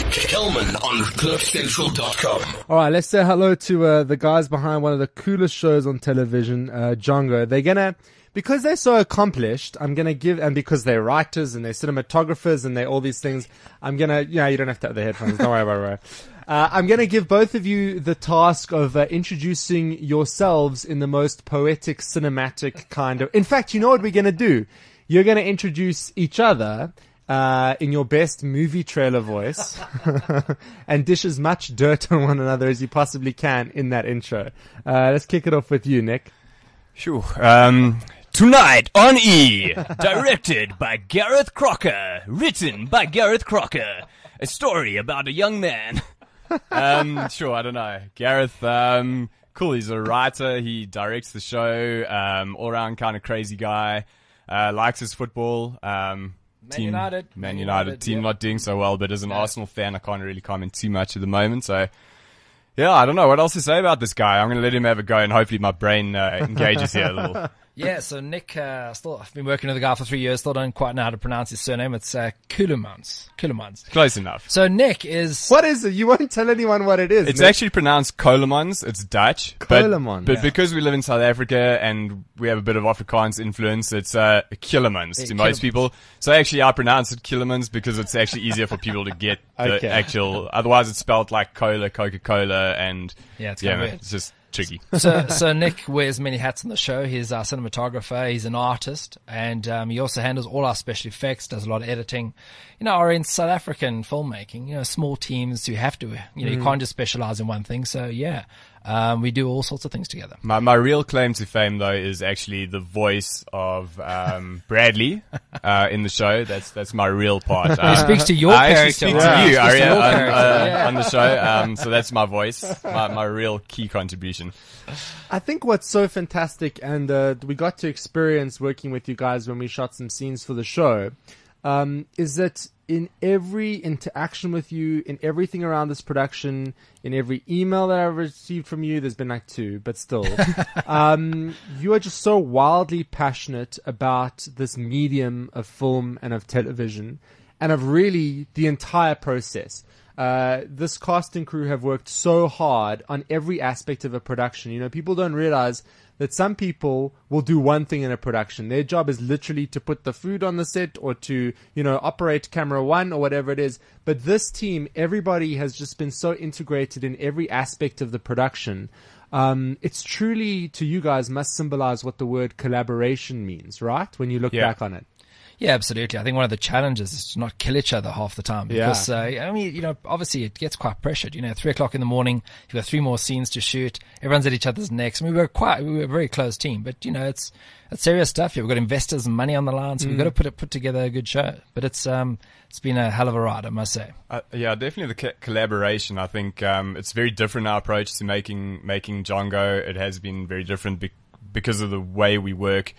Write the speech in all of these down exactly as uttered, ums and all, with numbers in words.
Kelman on cliff central dot com. All right, let's say hello to uh, the guys behind one of the coolest shows on television, uh, Django. They're gonna, because they're so accomplished, I'm gonna give, and because they're writers and they're cinematographers and they're all these things, I'm gonna, yeah, you don't have to have the headphones. Don't worry about it. Uh, I'm going to give both of you the task of uh, introducing yourselves in the most poetic, cinematic kind of... In fact, you know what we're going to do? You're going to introduce each other uh, in your best movie trailer voice and dish as much dirt on one another as you possibly can in that intro. Uh, let's kick it off with you, Nick. Sure. Um, tonight on E! Directed by Gareth Crocker. Written by Gareth Crocker. A story about a young man... um, sure, I don't know. Gareth, um, cool, he's a writer, he directs the show, um, all-around kind of crazy guy, uh, likes his football, um, Man team, United. Man, Man United, United, team yeah. not doing so well, but as an No. Arsenal fan, I can't really comment too much at the moment, so, yeah, I don't know what else to say about this guy. I'm gonna let him have a go, and hopefully my brain, uh, engages here a little. Yeah, so Nick, uh, still, I've been working with the guy for three years, still don't quite know how to pronounce his surname. It's uh, Kulemans. Kulemans. Close enough. So Nick is... What is it? You won't tell anyone what it is. It's Nick. actually pronounced Colemans. It's Dutch. Colemans. But, but Yeah. because we live in South Africa and we have a bit of Afrikaans influence, it's uh, Killemans to Yeah, most Killemans. people. So actually I pronounce it Killemans because it's actually easier for people to get the Okay. actual... Otherwise it's spelled like cola, Coca-Cola, and... Yeah, it's yeah, kinda man, weird. it's just tricky. so, so Nick wears many hats on the show. He's our cinematographer, he's an artist, and um, he also handles all our special effects, does a lot of editing. You know, or in South African filmmaking, you know, small teams, you have to, you know, you can't just specialize in one thing. So yeah, um, we do all sorts of things together. My my real claim to fame though is actually the voice of um, Bradley uh, in the show. That's that's my real part. Um, He speaks to your I character. actually speak right? to He you, speaks to Aria, your on, character, uh, yeah. on the show. Um, so that's my voice, my, my real key contribution. I think what's so fantastic, and uh, we got to experience working with you guys when we shot some scenes for the show, um, is that in every interaction with you, in everything around this production, in every email that I've received from you, there's been like two, but still, um, you are just so wildly passionate about this medium of film and of television, and of really the entire process. Uh, this cast and crew have worked so hard on every aspect of a production. You know, people don't realize that some people will do one thing in a production. Their job is literally to put the food on the set or to, you know, operate camera one or whatever it is. But this team, everybody has just been so integrated in every aspect of the production. Um, it's truly, to you guys, must symbolize what the word collaboration means, right? When you look Yeah. back on it. Yeah, absolutely. I think one of the challenges is to not kill each other half the time because, uh, I mean, you know, obviously it gets quite pressured. You know, three o'clock in the morning, you've got three more scenes to shoot. Everyone's at each other's necks. I mean, we were quite, we were a very close team, but you know, it's, it's serious stuff here. We've got investors and money on the line, so we've got to put it, put together a good show. But it's, um, it's been a hell of a ride, I must say. Uh, yeah, definitely the co- collaboration. I think um, it's very different our approach to making making Django. It has been very different be- because of the way we work.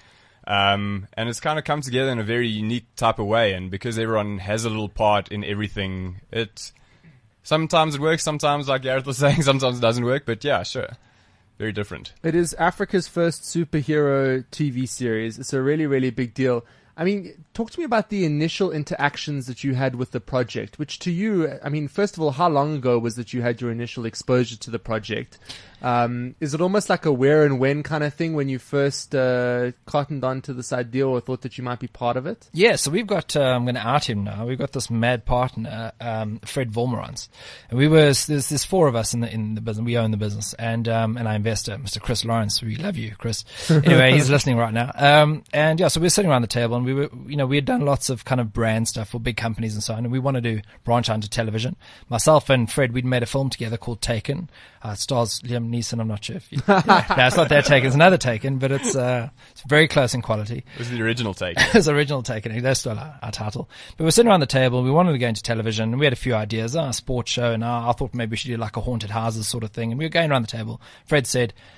Um, and it's kind of come together in a very unique type of way. And because everyone has a little part in everything, it sometimes it works, sometimes, like Gareth was saying, sometimes it doesn't work. But yeah, sure. Very different. It is Africa's first superhero T V series. It's a really, really big deal. I mean, talk to me about the initial interactions that you had with the project, which to you, I mean, first of all, how long ago was that you had your initial exposure to the project? Um, is it almost like a where and when kind of thing when you first uh, cottoned on to this idea or thought that you might be part of it? Yeah, so we've got, uh, I'm going to out him now. We've got this mad partner, um, Fred Volmerans. And we were, there's, there's four of us in the, in the business. We own the business. And, um, and our investor, Mister Chris Lawrence. We love you, Chris. Anyway, he's listening right now. Um, and yeah, so we were sitting around the table and we were, you know, we had done lots of kind of brand stuff for big companies and so on. And we wanted to branch out into television. Myself and Fred, we'd made a film together called Taken. Uh, it stars Liam Neeson. I'm not sure if you, yeah, no, it's not that Taken. It's another Taken, but it's, uh, it's very close in quality. It was the original take. It's original Taken. That's still our, our title. But we're sitting around the table. We wanted to go into television. And we had a few ideas. Oh, a sports show. And uh, I thought maybe we should do like a haunted houses sort of thing. And we were going around the table. Fred said,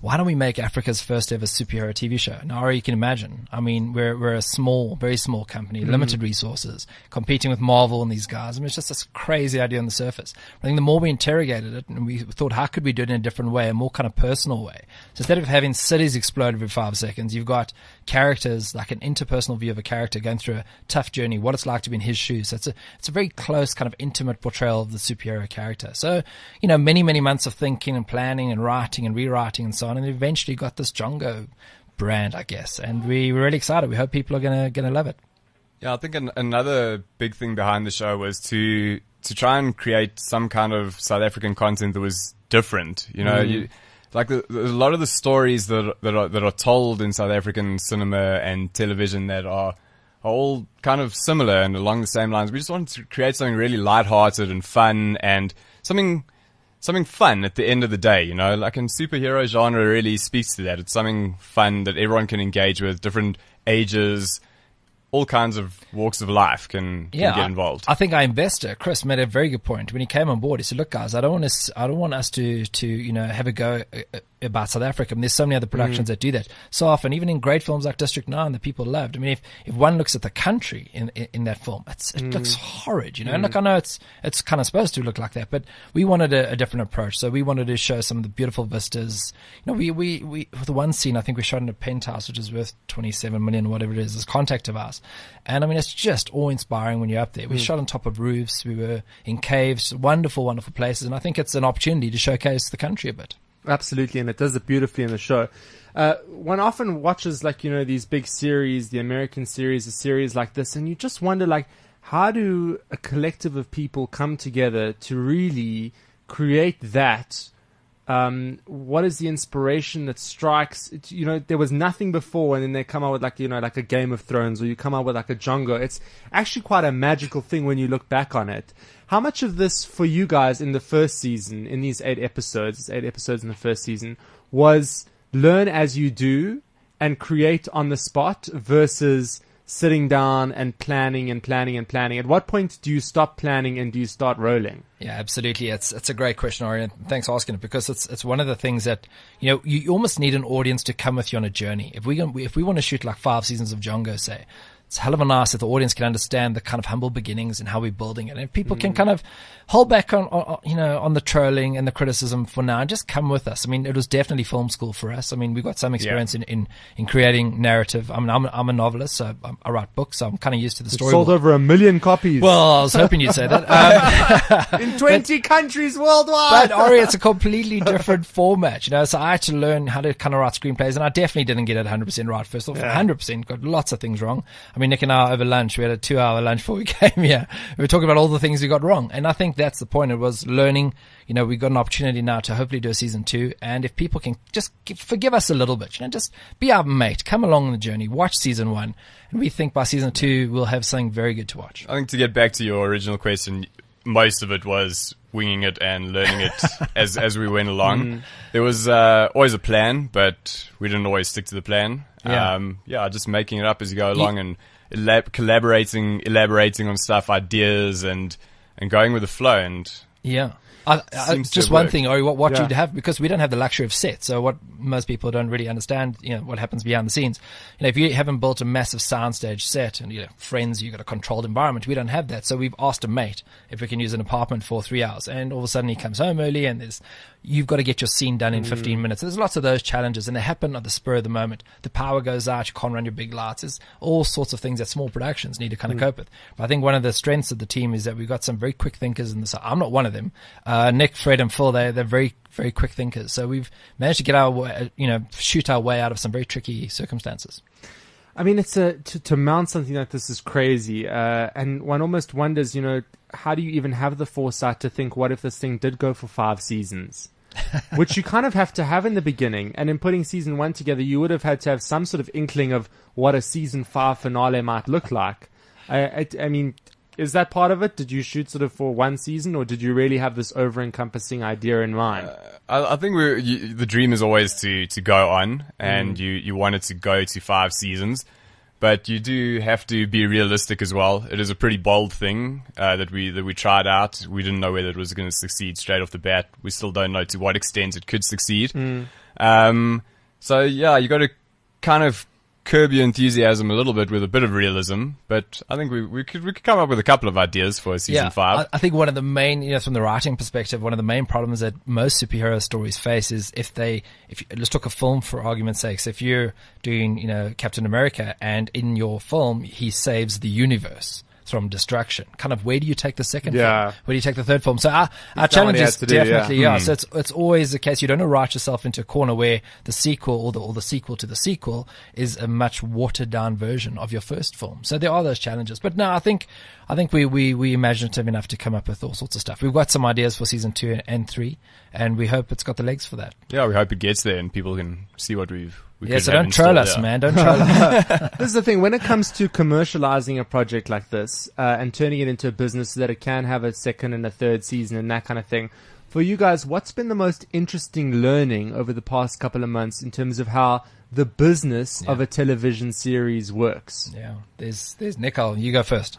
why don't we make Africa's first ever superhero T V show? Now, Ari, you can imagine. I mean, we're we're a small, very small company, mm. limited resources, competing with Marvel and these guys. I mean, it's just this crazy idea on the surface. I think the more we interrogated it, and we thought, how could we do it in a different way, a more kind of personal way? So instead of having cities explode every five seconds, you've got characters, like an interpersonal view of a character going through a tough journey, what it's like to be in his shoes. So it's a it's a very close, kind of intimate portrayal of the superhero character. So, you know, many, many months of thinking and planning and writing and rewriting and so on, and eventually got this Django brand, I guess. And we were really excited. We hope people are gonna gonna love it. Yeah, I think an, another big thing behind the show was to to try and create some kind of South African content that was different. You know, mm. you, like the, the, a lot of the stories that that are, that are told in South African cinema and television that are, are all kind of similar and along the same lines. We just wanted to create something really lighthearted and fun, and something something fun at the end of the day. You know, like in superhero genre really speaks to that. It's something fun that everyone can engage with, different ages, all kinds of walks of life can, can yeah, get involved. I, I think our investor, Chris, made a very good point. When he came on board, he said, look, guys, I don't want us, I don't want us to, to, you know, have a go about South Africa. I mean, there's so many other productions mm. that do that so often, even in great films like District nine that people loved. I mean, if, if one looks at the country in, in, in that film, it's, it mm. looks horrid, you know, mm. and look, I know it's, it's kind of supposed to look like that, but we wanted a, a different approach. So we wanted to show some of the beautiful vistas. You know, we, we, we, for the one scene, I think we shot in a penthouse, which is worth twenty-seven million, whatever it is, this contact of ours. And I mean, it's just awe-inspiring when you're up there. We mm. shot on top of roofs. We were in caves, wonderful, wonderful places. And I think it's an opportunity to showcase the country a bit. Absolutely, and it does it beautifully in the show. Uh, one often watches, like, you know, these big series, the American series, a series like this, and you just wonder, like, how do a collective of people come together to really create that? Um, what is the inspiration that strikes? It, you know, there was nothing before, and then they come out with, like, you know, like a Game of Thrones, or you come out with like a Django. It's actually quite a magical thing when you look back on it. How much of this for you guys in the first season, in these eight episodes, eight episodes in the first season, was learn as you do and create on the spot versus sitting down and planning and planning and planning? At what point do you stop planning and do you start rolling? Yeah, absolutely. It's it's a great question, Ari, and thanks for asking it, because it's it's one of the things that, you know, you almost need an audience to come with you on a journey. If we if we want to shoot like five seasons of Django, say, it's hell of a nice if the audience can understand the kind of humble beginnings and how we're building it. And if people mm. can kind of hold back on, on, you know, on the trolling and the criticism for now and just come with us. I mean, it was definitely film school for us. I mean, we've got some experience yeah. in, in, in creating narrative. I mean, I'm, I'm a novelist, so I'm, I write books, so I'm kind of used to the story. Sold over a million copies. Well, I was hoping you'd say that. Um, in twenty but, countries worldwide. But Ari, it's a completely different format, you know, so I had to learn how to kind of write screenplays, and I definitely didn't get it one hundred percent right first off. Yeah. one hundred percent got lots of things wrong. I mean, Nick and I over lunch, we had a two hour lunch before we came here. We were talking about all the things we got wrong. And I think that's the point. It was learning. You know, we got an opportunity now to hopefully do a season two. And if people can just give, forgive us a little bit, you know, just be our mate, come along on the journey, watch season one. And we think by season two, we'll have something very good to watch. I think to get back to your original question, most of it was winging it and learning it as, as we went along. Mm. There was, uh, always a plan, but we didn't always stick to the plan. Yeah. Um, yeah, just making it up as you go along, yeah. and elab- collaborating, elaborating on stuff, ideas, and, and going with the flow. And yeah. I, I, just one thing, Ori, what, what yeah. you have, because we don't have the luxury of sets. So what most people don't really understand, you know, what happens behind the scenes. You know, if you haven't built a massive soundstage set and, you know, friends, you've got a controlled environment. We don't have that. So we've asked a mate if we can use an apartment for three hours. And all of a sudden he comes home early, and there's, you've got to get your scene done in fifteen minutes. There's lots of those challenges, and they happen at the spur of the moment. The power goes out, you can't run your big lights. There's all sorts of things that small productions need to kind of mm. cope with. But I think one of the strengths of the team is that we've got some very quick thinkers in this. I'm not one of them. Uh, Nick, Fred, and Phil, they, they're very, very quick thinkers. So we've managed to get our way, you know, shoot our way out of some very tricky circumstances. I mean, it's a, to, to mount something like this is crazy. Uh, and one almost wonders, you know, how do you even have the foresight to think, what if this thing did go for five seasons? Which you kind of have to have in the beginning. And in putting season one together, you would have had to have some sort of inkling of what a season five finale might look like. I, I, I mean, is that part of it? Did you shoot sort of for one season, or did you really have this over-encompassing idea in mind? Uh, I, I think we're, you, the dream is always to, to go on, and mm. you, you wanted to go to five seasons. but you do have to be realistic as well. It is a pretty bold thing uh, that we that we tried out. We didn't know whether it was going to succeed straight off the bat. We still don't know to what extent it could succeed. Mm. Um, so yeah, you got to kind of curb your enthusiasm a little bit with a bit of realism, but I think we, we could we could come up with a couple of ideas for season yeah, five. I, I think one of the main, you know, from the writing perspective, one of the main problems that most superhero stories face is if they, if you, let's talk a film for argument's sake. So if you're doing, you know, Captain America, and in your film he saves the universe from destruction, kind of where do you take the second Yeah. film? Where do you take the third film? So our, our done challenge what he is has to do, yeah. definitely, yeah. Mm. So it's it's always the case. You don't want to write yourself into a corner where the sequel or the or the sequel to the sequel is a much watered down version of your first film. So there are those challenges. But no, I think I think we we we imaginative enough to come up with all sorts of stuff. We've got some ideas for season two and three, and we hope it's got the legs for that. Yeah, we hope it gets there and people can see what we've. We Yeah, could so have don't troll installed, us, yeah. man. Don't troll us. This is the thing, when it comes to commercializing a project like this uh, and turning it into a business so that it can have a second and a third season and that kind of thing, for you guys, what's been the most interesting learning over the past couple of months in terms of how the business Yeah. of a television series works? Yeah, there's there's Nicole. You go first.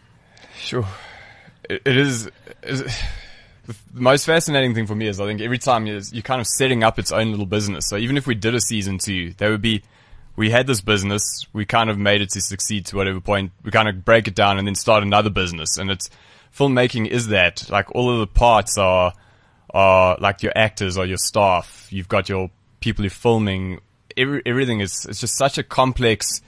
Sure. It, it is, is the most fascinating thing for me is I think every time you're, you're kind of setting up its own little business. So even if we did a season two, there would be, we had this business, we kind of made it to succeed to whatever point, we kind of break it down and then start another business. And it's, filmmaking is that, like all of the parts are, are like your actors or your staff. You've got your people who are filming. Every, everything is, it's just such a complex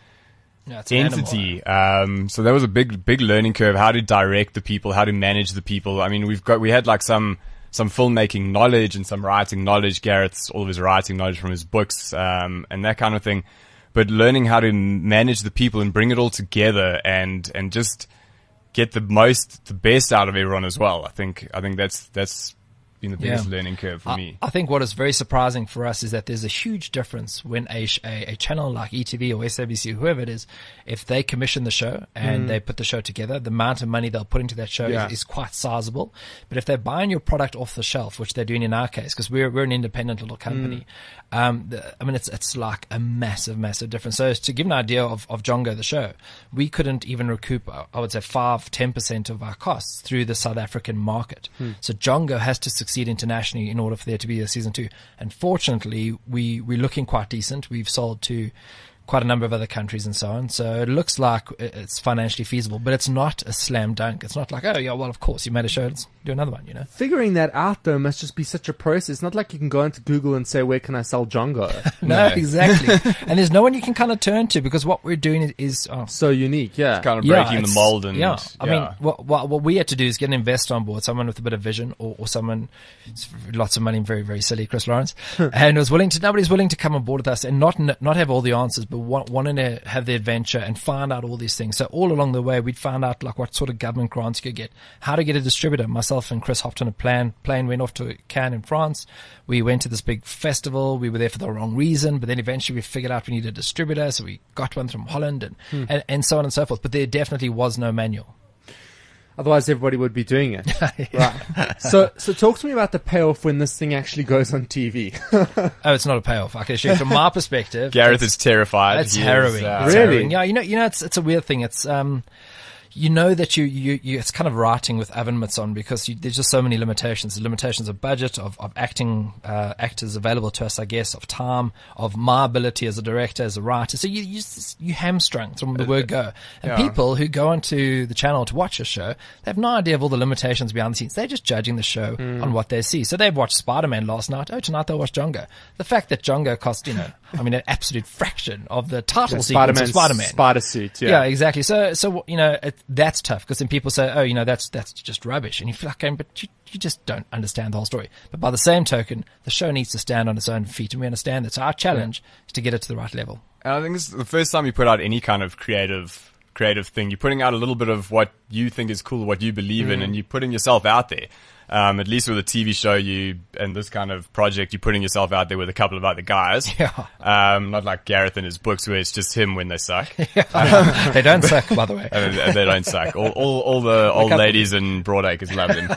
Yeah, it's an animal. entity. Um, so that was a big, big learning curve. How to direct the people, how to manage the people. I mean, we've got, we had like some, some filmmaking knowledge and some writing knowledge. Gareth's all of his writing knowledge from his books, um, and that kind of thing. But learning how to manage the people and bring it all together and, and just get the most, the best out of everyone as well. I think, I think that's, that's, been the biggest Yeah. learning curve for I, me. I think what is very surprising for us is that there's a huge difference when a, sh- a, a channel like E T V or S A B C, whoever it is, if they commission the show and they put the show together, the amount of money they'll put into that show Yeah. is, is quite sizable. But if they're buying your product off the shelf, which they're doing in our case, because we're we're an independent little company, um, the, I mean it's it's like a massive, massive difference. So to give an idea of of Django the show, we couldn't even recoup, I would say, five, ten percent of our costs through the South African market. So Django has to succeed internationally in order for there to be a season two. And fortunately, we, we're looking quite decent. We've sold to quite a number of other countries and so on. So it looks like it's financially feasible, but it's not a slam dunk. It's not like, oh, yeah, well, of course, you made a show. Let's do another one, you know? Figuring that out, though, must just be such a process. It's not like you can go into Google and say, where can I sell Django? No, No. exactly. And there's no one you can kind of turn to because what we're doing is, is oh, So unique, yeah. Kind of yeah, breaking the it's- mold and yeah. I mean, yeah. what, what what we had to do is get an investor on board, someone with a bit of vision, or, or someone it's lots of money, very very silly, Chris Lawrence, and was willing to. Nobody's willing to come on board with us and not not have all the answers, but want, wanting to have the adventure and find out all these things. So all along the way, we'd found out like what sort of government grants you could get, how to get a distributor. Myself and Chris hopped on a plan. Plane went off to Cannes in France. We went to this big festival. We were there for the wrong reason, but then eventually we figured out we needed a distributor, so we got one from Holland and, and, and so on and so forth. But there definitely was no manual. Otherwise, everybody would be doing it. Right. So, so talk to me about the payoff when this thing actually goes on T V. Oh, it's not a payoff. I can assure you from my perspective. Gareth it's- is terrified. It's He is, harrowing. uh, It's Really? harrowing. Yeah, you know, you know, it's it's a weird thing. It's um, you know that you you, you it's kind of writing with oven mitts on because you, there's just so many limitations. The limitations of budget, of of acting uh, actors available to us, I guess, of time, of my ability as a director, as a writer. So you you just, you hamstrung from the word go. And yeah. people who go onto the channel to watch a show, they have no idea of all the limitations behind the scenes. They're just judging the show on what they see. So they've watched Spider-Man last night. Oh, tonight they'll watch Django. The fact that Django cost, you know, I mean, an absolute fraction of the title sequence Spider-Man, of Spider-Man. Spider suit, yeah. Yeah, exactly. So, so you know, it, that's tough because then people say, "Oh, you know, that's that's just rubbish," and you feel like, going, "But you, you just don't understand the whole story." But by the same token, the show needs to stand on its own feet, and we understand that. So our challenge is to get it to the right level. And I think this is the first time you put out any kind of creative creative thing. You're putting out a little bit of what you think is cool, what you believe in, and you're putting yourself out there. Um, at least with a T V show, you and this kind of project, you're putting yourself out there with a couple of other guys. Yeah. Um, not like Gareth and his books, where it's just him when they suck. They don't suck, by the way. and, and they don't suck. All, all, all the old couple- ladies in Broadacres love him.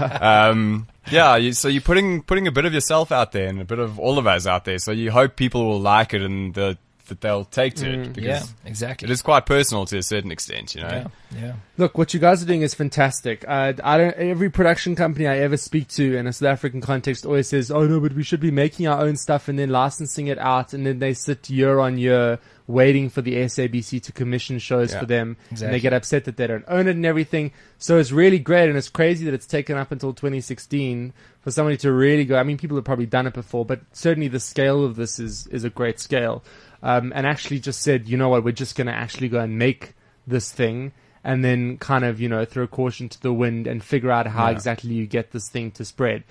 um, yeah, you, so you're putting putting a bit of yourself out there and a bit of all of us out there. So you hope people will like it, and the that they'll take to it. Because Yeah, exactly. it is quite personal to a certain extent, you know. Yeah, yeah. Look, what you guys are doing is fantastic. Uh, I don't. Every production company I ever speak to in a South African context always says, "Oh no, but we should be making our own stuff and then licensing it out." And then they sit year on year waiting for the S A B C to commission shows Yeah, for them, exactly. and they get upset that they don't own it and everything. So it's really great, and it's crazy that it's taken up until twenty sixteen for somebody to really go. I mean, people have probably done it before, but certainly the scale of this is is a great scale. Um, and actually just said, you know what, we're just going to actually go and make this thing, and then kind of, you know, throw caution to the wind and figure out how Yeah. exactly you get this thing to spread.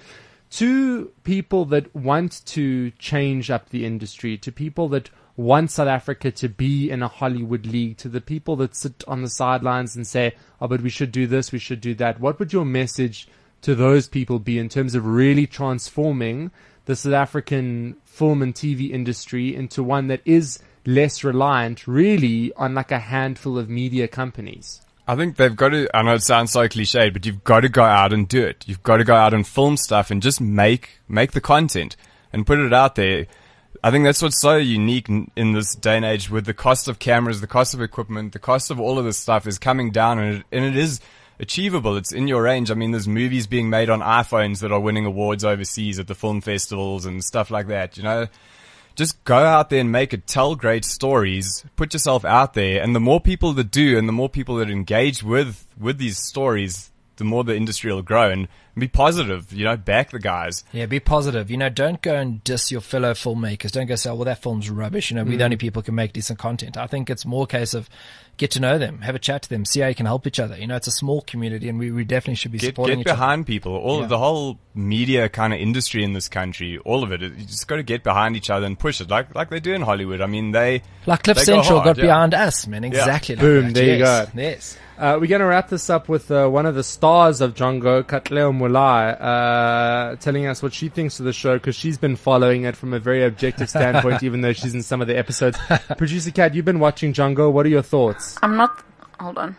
To people that want to change up the industry, to people that want South Africa to be in a Hollywood league, to the people that sit on the sidelines and say, oh, but we should do this, we should do that, what would your message to those people be in terms of really transforming the South African film and T V industry into one that is less reliant really on like a handful of media companies? I think they've got to, I know it sounds so cliched, but you've got to go out and do it. You've got to go out and film stuff and just make, make the content and put it out there. I think that's what's so unique in, in this day and age, with the cost of cameras, the cost of equipment, the cost of all of this stuff is coming down, and it, and it is achievable. It's in your range. I mean, there's movies being made on iPhones that are winning awards overseas at the film festivals and stuff like that, you know. Just go out there and make it, tell great stories, put yourself out there, and the more people that do and the more people that engage with, with these stories, the more the industry will grow. And be positive, you know, back the guys. Yeah, be positive. You know, don't go and diss your fellow filmmakers. Don't go say, oh, well, that film's rubbish. You know, we're the only people who can make decent content. I think it's more a case of get to know them, have a chat to them, see how you can help each other. You know, it's a small community, and we, we definitely should be Get, supporting get each other. behind people. All Yeah. of the whole media kind of industry in this country, all of it. You just got to get behind each other and push it, like like they do in Hollywood. I mean, they Like Cliff they go Central hard, got yeah. behind us, man. Exactly. Like Boom, that. there you Yes, go. Yes. Uh, we're going to wrap this up with uh, one of the stars of Django, Katleo Mulai, uh, telling us what she thinks of the show, because she's been following it from a very objective standpoint, even though she's in some of the episodes. Producer Kat, you've been watching Django. What are your thoughts? I'm not. Hold on.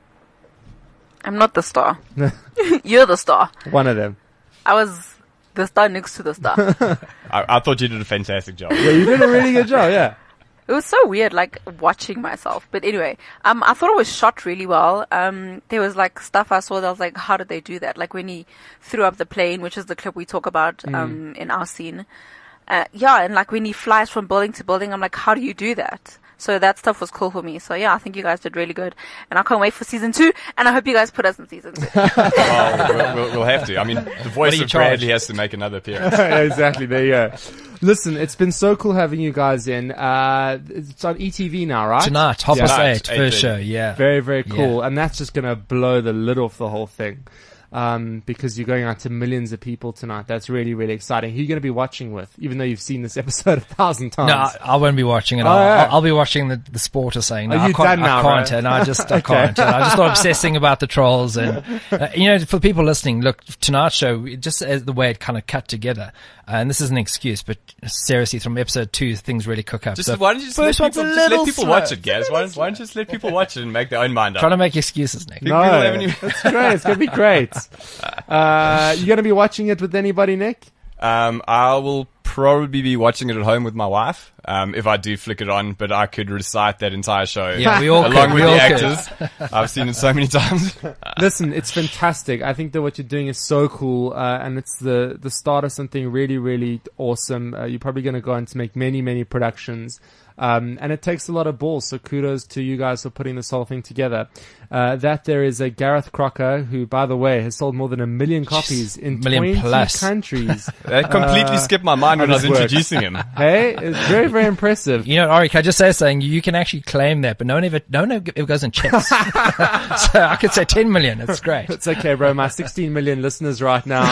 I'm not the star. You're the star. One of them. I was the star next to the star. I, I thought you did a fantastic job. Yeah, you did a really good job, yeah. It was so weird, like, watching myself. But anyway, um, I thought it was shot really well. Um, there was, like, stuff I saw that I was like, how did they do that? Like, when he threw up the plane, which is the clip we talk about, um, in our scene. Uh, yeah, and, like, when he flies from building to building, I'm like, how do you do that? So that stuff was cool for me. So, yeah, I think you guys did really good. And I can't wait for season two. And I hope you guys put us in season two. Well, we'll, we'll, we'll have to. I mean, the voice do you of charge? Bradley has to make another appearance. Exactly, there you go. Listen, it's been so cool having you guys in. Uh, it's on E T V now, right? Tonight, half Yeah. past Tonight, eight, eight first thirty. show. Yeah. Very, very cool. Yeah. And that's just going to blow the lid off the whole thing. Um, because you're going out to millions of people tonight. That's really, really exciting. Who are you going to be watching with, even though you've seen this episode a thousand times? No, I, I won't be watching it. Oh, I'll, yeah. I'll, I'll be watching the, the sport or saying. No, Are I you can't, done now, I can't, right? and I just, I Okay. can't. And I just start obsessing about the trolls, and uh, you know, for people listening, look, tonight's show, it just as the way it kind of cut together, uh, and this is an excuse, but seriously, from episode two, things really cook up. Just, so why don't you just let first one's people, a just let little people slow. watch it, Gaz? Why, don't- why don't you just let people watch it and make their own mind up? Trying to make excuses, Nick. People No, haven't even- it's great. It's going to be great. Uh, you going to be watching it with anybody, Nick? Um, I will probably be watching it at home with my wife, um, if I do flick it on, but I could recite that entire show. Yeah, we all could. Along with We the all could. actors. I've seen it so many times. Listen, it's fantastic. I think that what you're doing is so cool, uh, and it's the, the start of something really, really awesome. Uh, you're probably going to go on to make many, many productions. Um, and it takes a lot of balls, so kudos to you guys for putting this whole thing together. Uh, that there is a Gareth Crocker, who, by the way, has sold more than a million copies in million twenty plus. countries. That completely Uh, skipped my mind when I was this works. introducing him. Hey, it's very, very impressive. You know, Ori, can I just say something? You can actually claim that, but no one ever, no one ever goes and checks. So I could say ten million. It's great. It's okay, bro. My sixteen million listeners right now,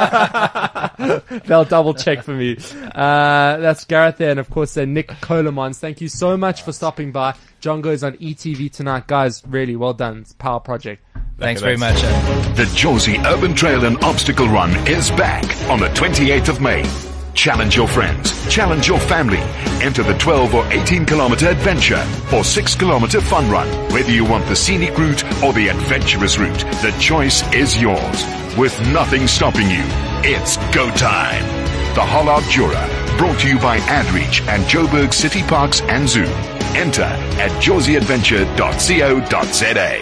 they'll double check for me. Uh, that's Gareth there, and of course, uh, Nick Colemans. Thank you so much for stopping by. Django is on E T V tonight. Guys, really well done. It's a power project. Thanks Okay, very much. thanks. uh. The Josie Urban Trail and Obstacle Run is back on the twenty-eighth of May. Challenge your friends, challenge your family. Enter the twelve or eighteen kilometer adventure or six kilometer fun run. Whether you want the scenic route or the adventurous route, the choice is yours. With nothing stopping you, it's go time. The Hollard Jura, brought to you by AdReach and Joburg City Parks and Zoo. Enter at jorzy adventure dot co dot za.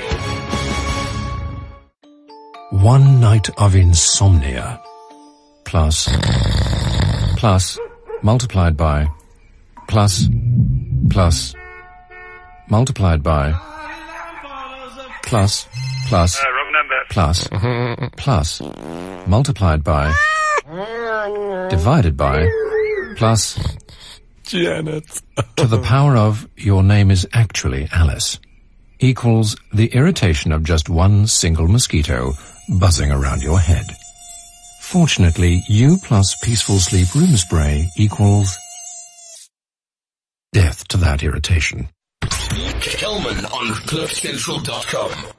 One night of insomnia plus plus multiplied by plus plus multiplied by plus plus Uh, wrong number. plus plus multiplied by divided by plus Janet. to the power of your name is actually Alice equals the irritation of just one single mosquito buzzing around your head. Fortunately, you plus peaceful sleep room spray equals death to that irritation. Kelman on cliff central dot com.